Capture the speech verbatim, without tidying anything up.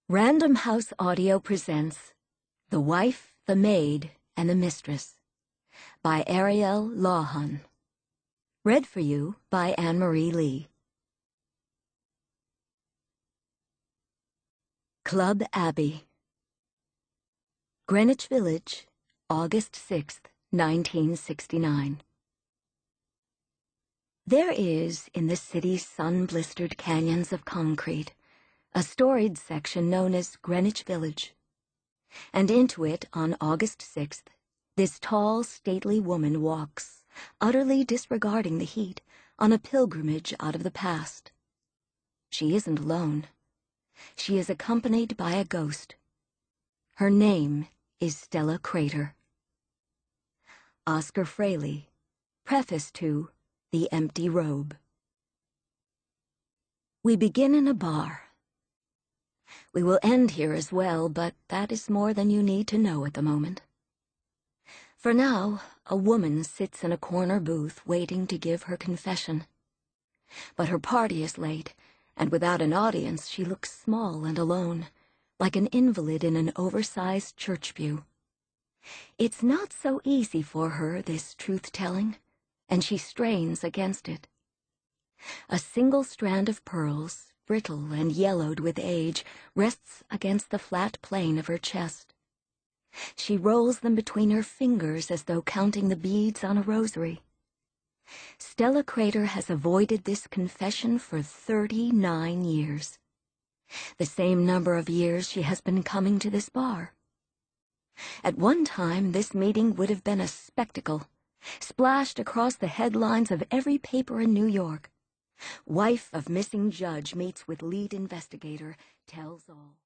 Random House Audio presents The Wife, the Maid, and the Mistress by Ariel Lawhon. Read for you by Anne-Marie Lee. Club Abbey, Greenwich Village, August sixth, nineteen sixty-nine. There is, in the city's sun-blistered canyons of concrete, a storied section known as Greenwich Village. And into it, on August sixth, this tall, stately woman walks, utterly disregarding the heat, on a pilgrimage out of the past. She isn't alone. She is accompanied by a ghost. Her name is Stella Crater. Oscar Frehley, preface to The Empty Robe. We begin in a bar. We will end here as well, but that is more than you need to know at the moment. For now, a woman sits in a corner booth waiting to give her confession. But her party is late, and without an audience she looks small and alone, like an invalid in an oversized church pew. It's not so easy for her, this truth-telling, and she strains against it. A single strand of pearls, brittle and yellowed with age, rests against the flat plane of her chest. She rolls them between her fingers as though counting the beads on a rosary. Stella Crater has avoided this confession for thirty-nine years. The same number of years she has been coming to this bar. At one time, this meeting would have been a spectacle, splashed across the headlines of every paper in New York. Wife of missing judge meets with lead investigator, tells all.